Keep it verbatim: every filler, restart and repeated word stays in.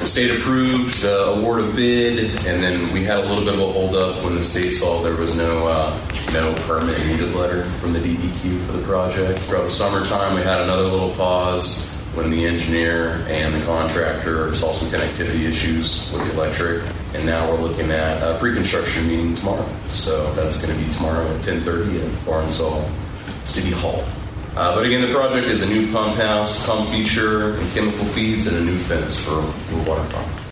the state approved the award of bid, and then we had a little bit of a holdup when the state saw there was no uh, no permit needed letter from the D E Q for the project. Throughout the summertime, we had another little pause when the engineer and the contractor saw some connectivity issues with the electric, and now we're looking at a pre-construction meeting tomorrow. So that's going to be tomorrow at ten thirty at Barnsall City Hall. Uh, but again, the project is a new pump house, pump feature, and chemical feeds, and a new fence for the water farm.